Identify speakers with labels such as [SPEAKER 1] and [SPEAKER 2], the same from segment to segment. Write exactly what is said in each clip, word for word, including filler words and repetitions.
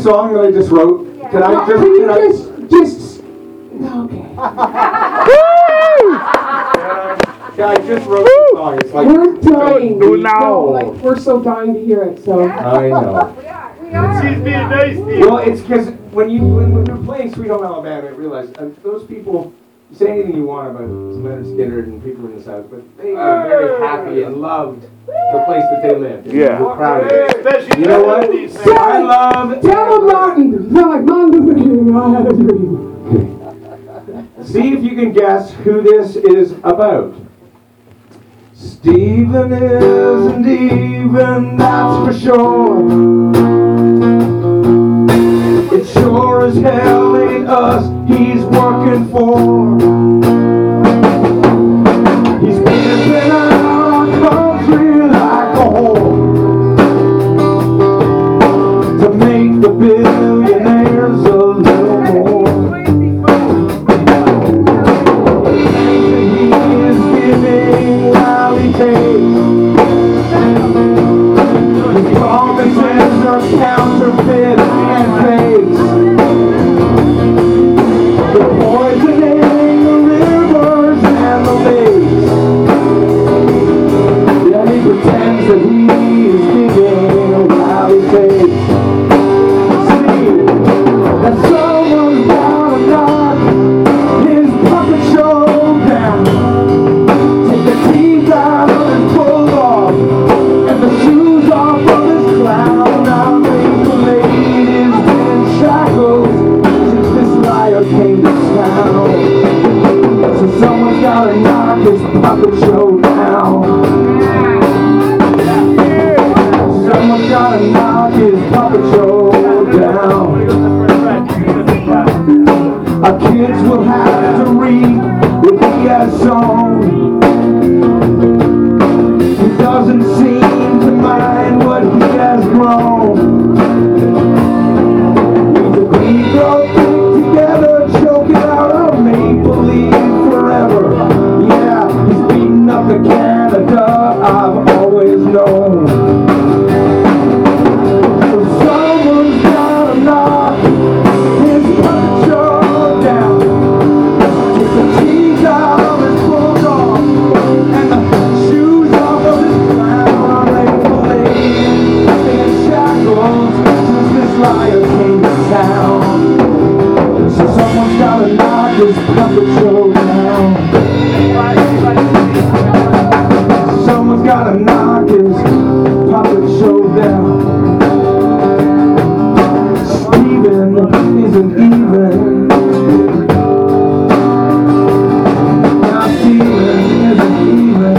[SPEAKER 1] song that I just wrote? Can I
[SPEAKER 2] No,
[SPEAKER 1] just...
[SPEAKER 2] can you
[SPEAKER 1] Can I,
[SPEAKER 2] just, just, okay.
[SPEAKER 1] yeah, I just wrote the song. It's like...
[SPEAKER 2] We're dying.
[SPEAKER 3] Do it now.
[SPEAKER 2] No, like, we're so dying to hear it, so.
[SPEAKER 1] I know.
[SPEAKER 4] We are. We are.
[SPEAKER 3] She's being nice, Steve.
[SPEAKER 1] Well, it's because when, you, when, when we're playing Sweet Home Alabama, I realized uh, those people... You say anything you want about Leonard Skinner and people in the South, but they were very happy and loved the place that they lived. And
[SPEAKER 3] Yeah.
[SPEAKER 1] they were proud of it.
[SPEAKER 3] Especially
[SPEAKER 1] You know what?
[SPEAKER 3] these things.
[SPEAKER 1] I love...
[SPEAKER 2] Tell them, Martin, like Martin Luther King, I had a dream.
[SPEAKER 1] See if you can guess who this is about. Stephen isn't even, that's for sure. It sure as hell ain't us he's working for. He's pimping our country like a whore to make the billionaires a little more. He is giving while he takes. His promises are counterfeit and fakes. They're poisoning the rivers and the lakes. Yeah, he pretends that he is giving while he takes. See, that someone's gonna knock his puppet show down. Take the teeth out of his bulldog and the shoes off of his clown. Now Maple Lane is in shackles since this liar came to town. So someone's gotta knock his puppet show down. Someone's gotta knock his puppet show down. Our kids will have to read what he has sown. He doesn't seem to mind what he has grown. We go together, choking out our maple leaf forever. Yeah, he's beating up the Canada I've always known. So someone's gotta knock his puppet show down. Take the teeth out of his bulldog and the shoes off of his clown. On Maple Lane, in shackles since this liar came to town. So someone's gotta knock his puppet show down. Someone's gotta knock his puppet show down. Stephen isn't even. Now Stephen isn't even.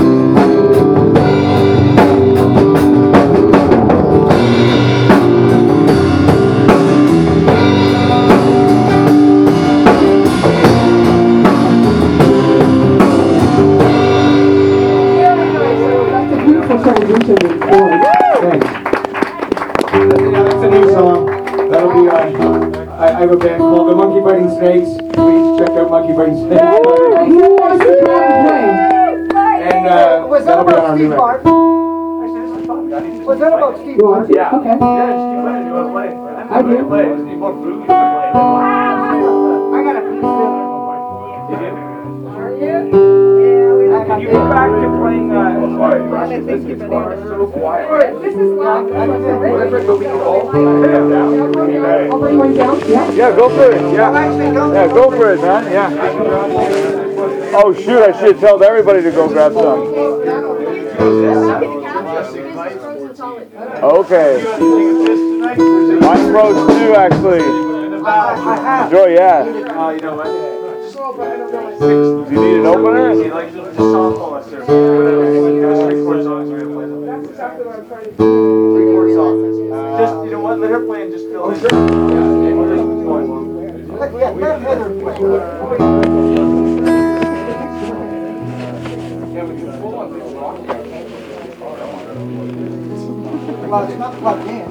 [SPEAKER 2] That's a beautiful transition with Floyd.
[SPEAKER 1] Thanks. Yeah, that's a new song. That'll be on. I, I have a band called the Monkey Biting Snakes. Please check out Monkey Biting Snakes.
[SPEAKER 2] Who wants to come and play?
[SPEAKER 1] And uh,
[SPEAKER 5] Was that
[SPEAKER 1] that'll be on
[SPEAKER 5] about
[SPEAKER 1] our new
[SPEAKER 5] Steve
[SPEAKER 1] record.
[SPEAKER 5] Martin? Was that about Steve
[SPEAKER 2] You want
[SPEAKER 5] Martin?
[SPEAKER 2] to? Okay.
[SPEAKER 3] Yeah, Steve Martin, you want to play?
[SPEAKER 2] I do.
[SPEAKER 3] Play. Steve Martin, Blue, you can play.
[SPEAKER 5] I got a piece of
[SPEAKER 3] Can you go back to playing, uh, sorry, this is so quiet.
[SPEAKER 4] This is loud.
[SPEAKER 3] Whatever, go be all.
[SPEAKER 2] I'll bring one down. Yeah.
[SPEAKER 3] Yeah, go for it, yeah.
[SPEAKER 5] actually go.
[SPEAKER 3] Yeah, go for it, man, yeah. Oh, shoot, I should have told everybody to go grab some. Okay. Mine froze too, actually. Enjoy, yeah.
[SPEAKER 1] Uh, you know what?
[SPEAKER 3] Do you need an opener?
[SPEAKER 1] Just softball us, sir. Three chord songs we're gonna play. Three chord songs. Just, you know what? Let her play and just fill in.
[SPEAKER 5] Well, it's not plugged in.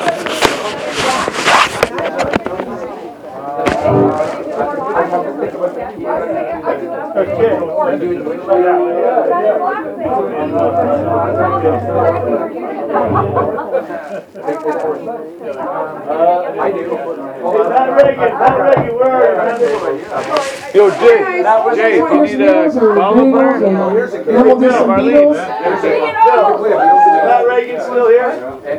[SPEAKER 1] I have to think about
[SPEAKER 3] I do. Not Reagan, not Reagan, where are you?
[SPEAKER 4] Yo, Jay, Jay, you need a follow bar?
[SPEAKER 2] And then we'll do some Beatles.
[SPEAKER 3] Not Reagan still here?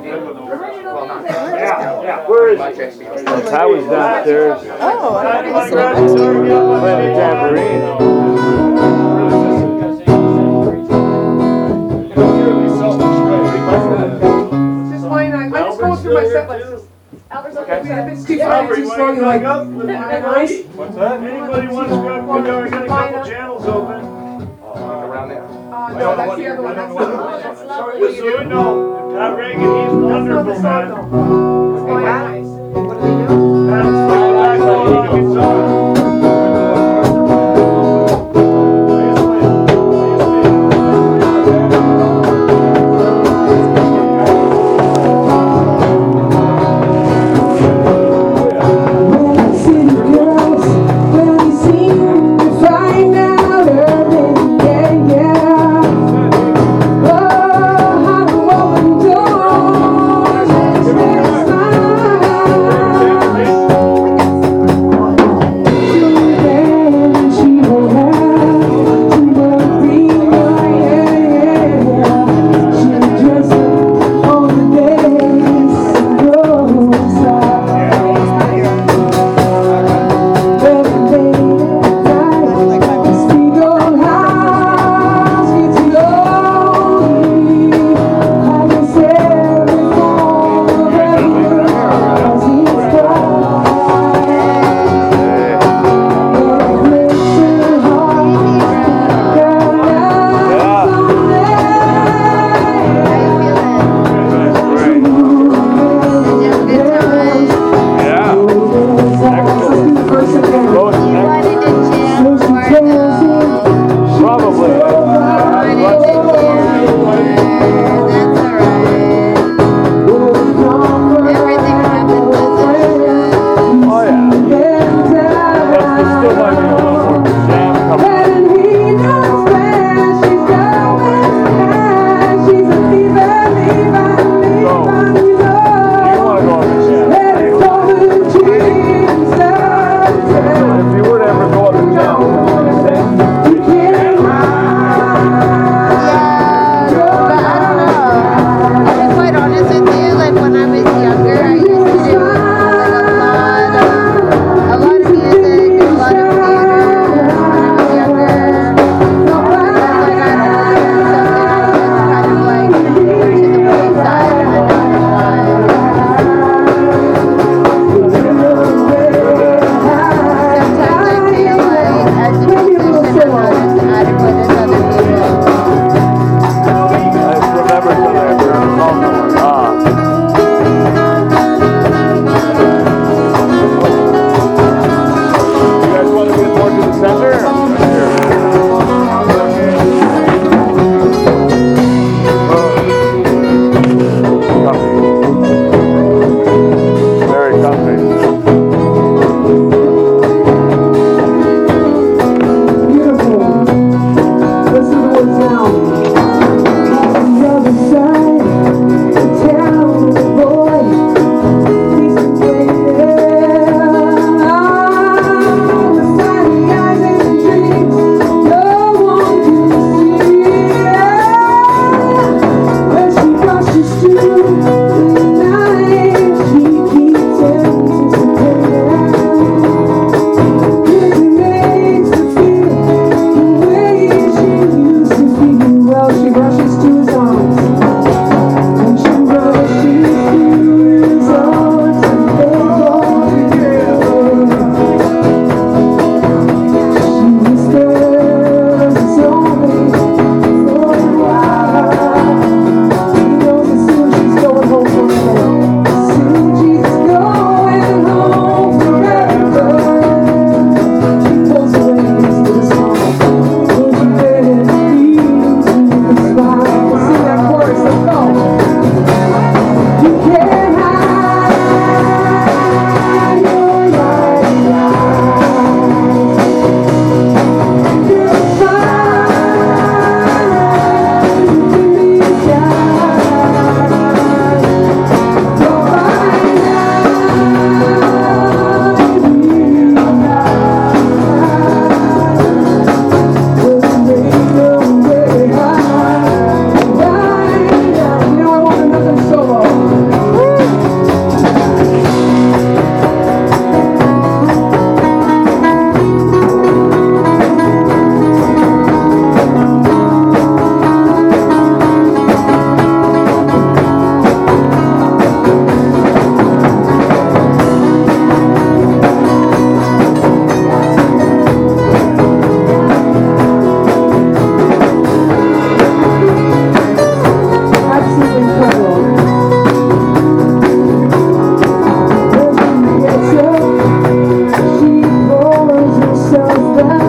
[SPEAKER 3] Where is he?
[SPEAKER 4] Ty was downstairs
[SPEAKER 6] Oh, I don't know.
[SPEAKER 4] playing the tambourine.
[SPEAKER 2] Just fine. I I just go through my set list. If it's too far, too slow, you like, nice.
[SPEAKER 3] What's that? Anybody wants to go, we got a couple channels open.
[SPEAKER 5] Around there.
[SPEAKER 2] Uh, no, that's the other one. That's the other one. That's lovely.
[SPEAKER 3] Just so you know, Pat Reagan, he's
[SPEAKER 2] That's not
[SPEAKER 3] wonderful,
[SPEAKER 2] the song,
[SPEAKER 3] man.
[SPEAKER 2] though. It's quite nice.
[SPEAKER 5] What do they do?
[SPEAKER 3] Pat's like the back on the guitar.
[SPEAKER 2] City girls, when they seem to find out everything, yeah, yeah. Oh, how to open doors and smile.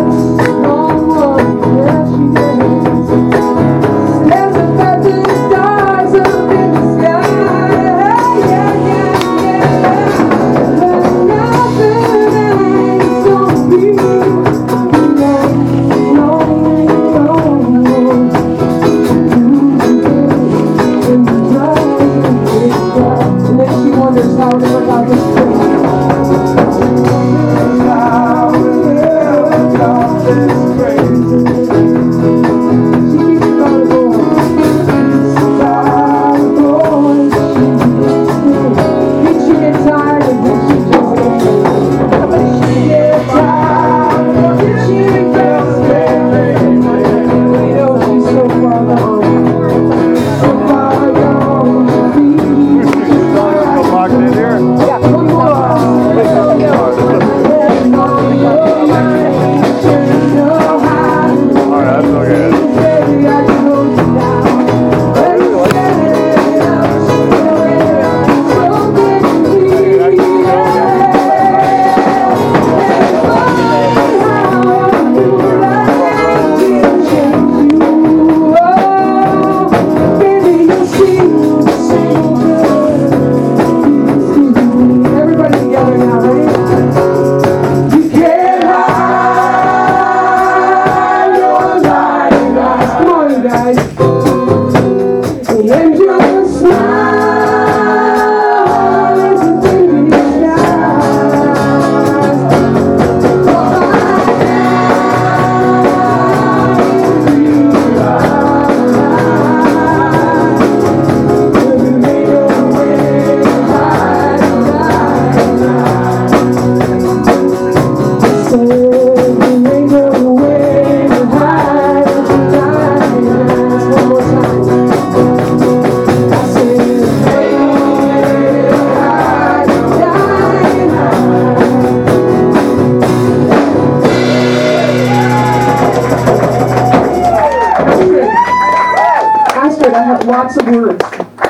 [SPEAKER 2] Lots of words.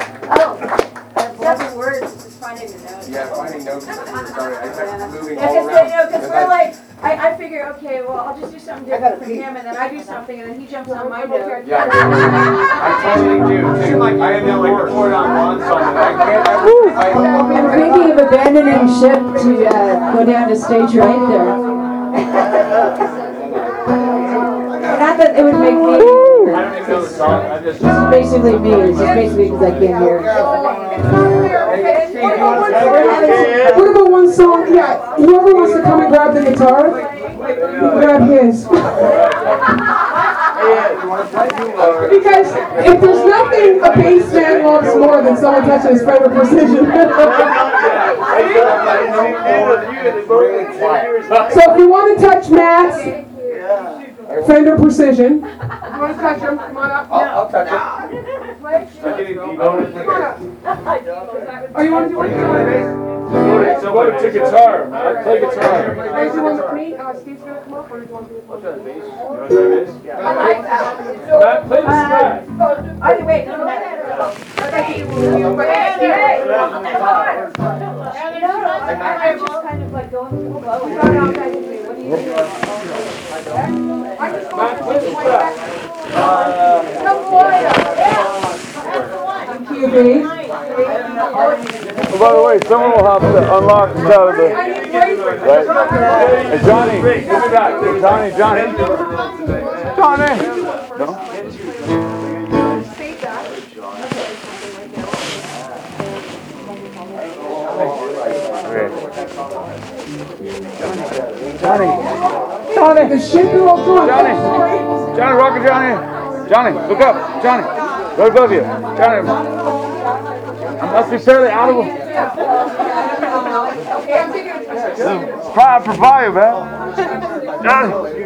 [SPEAKER 6] Oh, seven words. It's finding the notes.
[SPEAKER 5] Yeah, finding notes is where we started. I kept moving
[SPEAKER 6] Yeah,
[SPEAKER 5] all
[SPEAKER 6] because
[SPEAKER 5] around.
[SPEAKER 6] you know, because
[SPEAKER 5] Because
[SPEAKER 6] we're
[SPEAKER 5] I-
[SPEAKER 6] like, I, I figure, okay, well, I'll just do something different from him, and then I do something, and then he jumps on my note.
[SPEAKER 5] Yeah, I totally do too. Like I have no like to pour it on one song, and I can't. I, I,
[SPEAKER 7] I'm thinking of abandoning ship to uh, go down to stage right there. Not that it would make me.
[SPEAKER 4] I don't even know the song. I just.
[SPEAKER 7] This is basically me. It's just basically because I can't hear.
[SPEAKER 2] What about one song? Yeah, whoever wants to come and grab the guitar, grab his. Because if there's nothing a bass man loves more than someone touching his Fender Precision. So if you want to touch Matt's Fender Precision, you want to touch him? Come on up.
[SPEAKER 5] I'll, I'll touch it.
[SPEAKER 2] Come on up. Oh, you want to do what you want?
[SPEAKER 4] So what to guitar? I play guitar.
[SPEAKER 2] Guys, you want me? Uh, Steve's gonna come up, or you want me to?
[SPEAKER 4] You want to try bass?
[SPEAKER 6] I like that.
[SPEAKER 4] Matt, play the strat.
[SPEAKER 6] Oh, wait, no, no, no.
[SPEAKER 2] Okay,
[SPEAKER 6] Hey, no, I, I'm just kind of like going with the flow. What do you think?
[SPEAKER 2] I just
[SPEAKER 4] Matt, play the
[SPEAKER 2] want
[SPEAKER 4] strat.
[SPEAKER 6] Come on, yeah. That's the one.
[SPEAKER 2] to you, babe.
[SPEAKER 4] Oh, by the way, someone will have to unlock us out of the.
[SPEAKER 2] I need bracelets.
[SPEAKER 4] Right? Hey, Johnny, give me that. Johnny, Johnny. Johnny. No?
[SPEAKER 2] Save that.
[SPEAKER 4] Johnny. Johnny.
[SPEAKER 2] The shit girl doing.
[SPEAKER 4] Johnny. Johnny, rocker Johnny. Johnny, look up. Johnny. Right above you. Johnny. I must be fairly audible. Fire for fire, man. Johnny.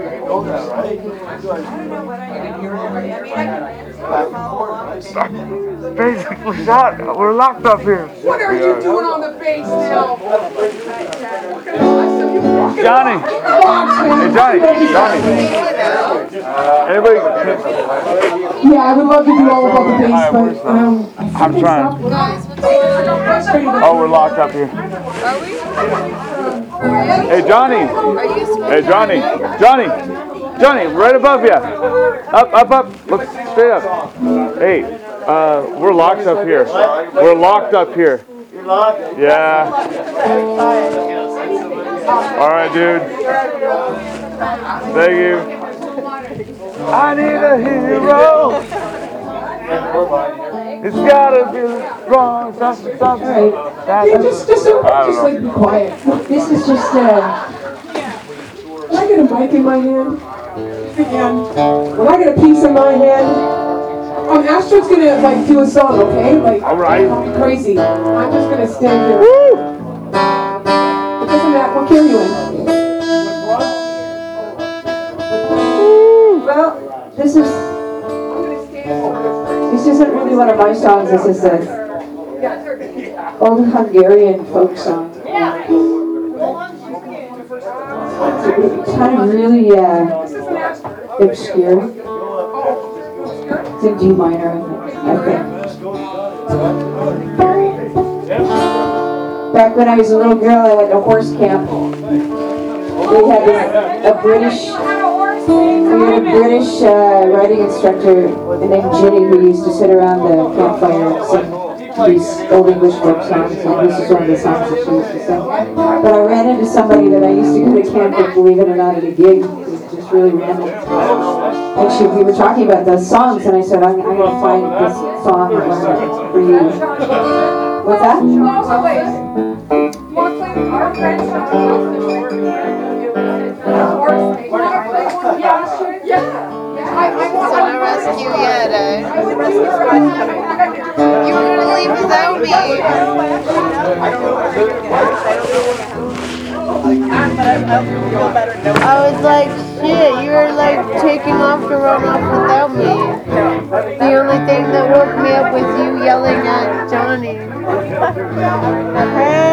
[SPEAKER 4] Basically shot. We're locked up here.
[SPEAKER 2] What are you doing on the bass now?
[SPEAKER 4] Johnny. Hey, Johnny. Johnny. Anybody?
[SPEAKER 2] Yeah, I would love to do all about the bass, but um,
[SPEAKER 4] I'm trying. Oh, we're locked up here. Hey, Johnny. Hey, Johnny. Johnny. Johnny, right above you. Up, up, up. Look straight up. Hey, uh, we're locked up here. We're locked up here.
[SPEAKER 5] You're locked?
[SPEAKER 4] Yeah. All right, dude. Thank you. I need a hero. It's gotta be wrong, something, something.
[SPEAKER 2] Yeah, just, just, don't, just like be quiet.
[SPEAKER 7] This is just, uh,
[SPEAKER 2] When I get a mic in my hand, and when I get a piece in my hand, um, Astrid's gonna like do a song, okay? Like,
[SPEAKER 4] All right.
[SPEAKER 2] crazy. I'm just gonna stand here. Woo! It doesn't matter. What key are you in?
[SPEAKER 7] well, this is, this isn't really one of my songs. This is an old Hungarian folk song. It's kind of really uh, obscure. It's in D minor, I think. Back when I was a little girl, I went to horse camp. We had this, a British, we had a British uh, riding instructor named Ginny who used to sit around the campfire and sing these old English folk songs, and this is one of the songs that she used to sing. But I ran into somebody that I used to go to camp with, believe it or not, at a gig. It was just really random. And she, we were talking about those songs, and I said, I'm, I'm going to find this song and learn it for you. What's that?
[SPEAKER 8] So no rescue yet, eh? You were gonna leave without me. I was like, shit, you were like taking off to run off without me. The only thing that woke me up was you yelling at Johnny. Hey!